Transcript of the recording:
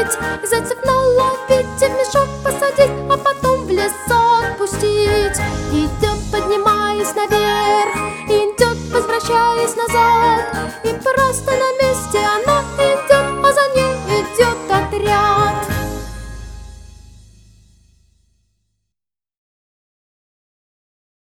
похудеть, зайцев наловить и в мешок посадить, а потом в лес отпустить. Идет, поднимаясь наверх, идет, возвращаясь назад.